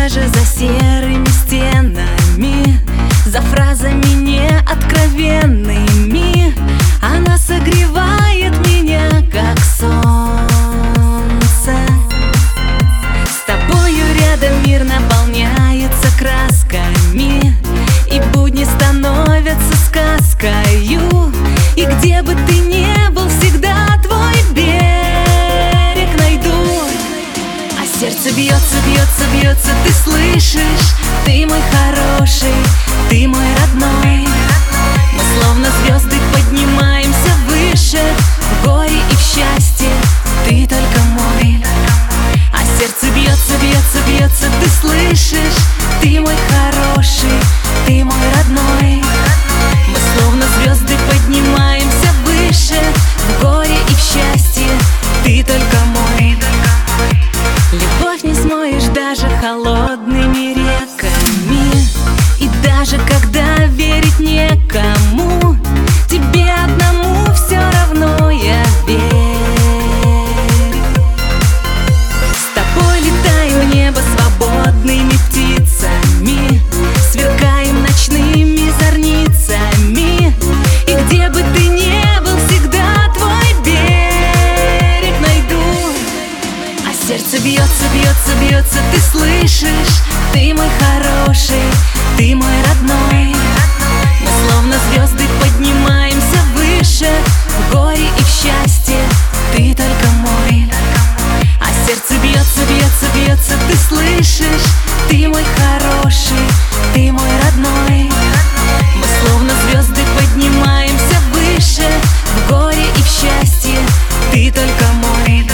даже за серыми стенами, за фразами неоткровенными. Она согревает меня, как солнце. С тобою рядом мир наполняется красками, и будни становятся сказкою. И где бы ты ни был, всегда твой берег найду. А сердце бьется, бьется, бьется, ты слышишь? Ты мой хороший, ты мой родной. Мы словно звезды поднимаемся выше, в горе и в счастье ты только мой. А сердце бьется, бьется, бьется, ты слышишь? Ты мой хороший, ты мой родной. Мы словно звезды поднимаемся выше, в горе и в счастье ты только мой. Любовь не смоешь даже холодными реками, и даже когда верить некому, тебе одному все равно, я верю. С тобой летаем в небо свободными птицами, сверкаем ночными зорницами. И где бы ты ни был, всегда твой берег найду. А сердце бьется, бьется, бьется, ты слышишь? Ты мой хороший, ты мой родной. Мы словно звезды поднимаемся выше, в горе и в счастье ты только мой. А сердце бьется, бьется, бьется, ты слышишь? Ты мой хороший, ты мой родной. Мы словно звезды поднимаемся выше, в горе и в счастье ты только мой.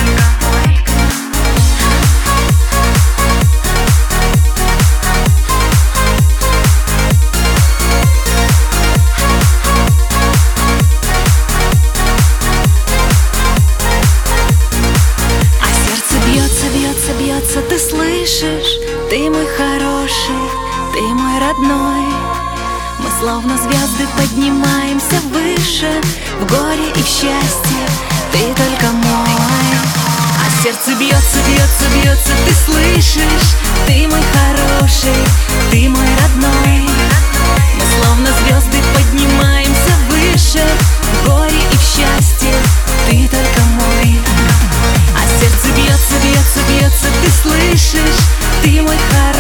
Ты слышишь? Ты мой хороший, ты мой родной. Мы словно звезды поднимаемся выше, в горе и в счастье ты только мой. А сердце бьется, бьется, бьется, ты слышишь? Ты мой хороший, ты мой родной. Мы словно звезды поднимаемся выше, в горе и в счастье ты только мой. А сердце бьется, бьется, бьется, ты слышишь? Ты мой хороший.